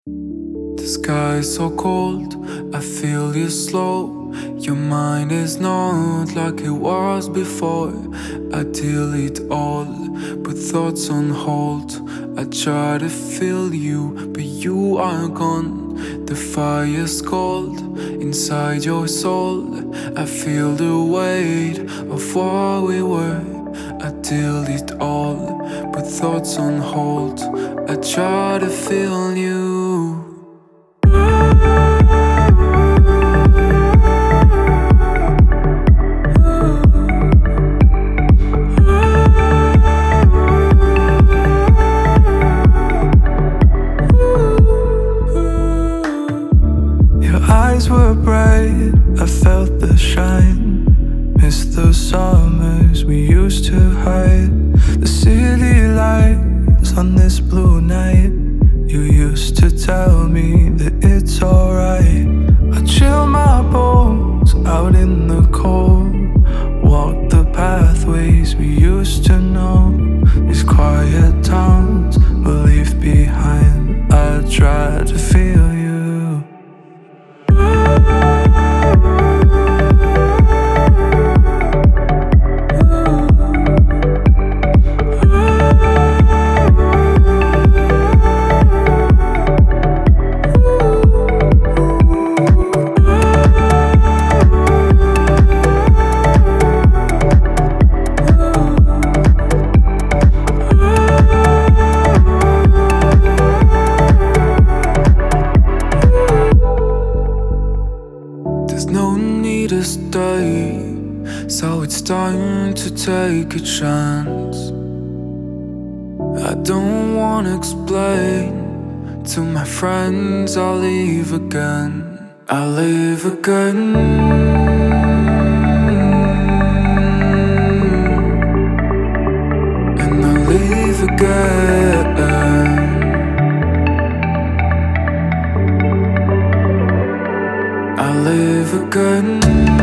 The sky is so cold, I feel you slow. Your mind is not like it was before. I delete all, put thoughts on hold. I try to feel you, but you are gone. The fire's cold inside your soul. I feel the weight of what we were. I delete all, put thoughts on hold. I try to feel you. Eyes were bright, I felt the shine. Missed the summers we used to hide. The city lights on this blue night. You used to tell me that it's alright. I chill my bones out in the cold. Walk the pathways we used to know. These quiet towns we'll leave behind. I try to feel you. No need to stay, so it's time to take a chance. I don't wanna explain to my friends. I'll leave again, I'll leave again. And I'll leave again. I live again.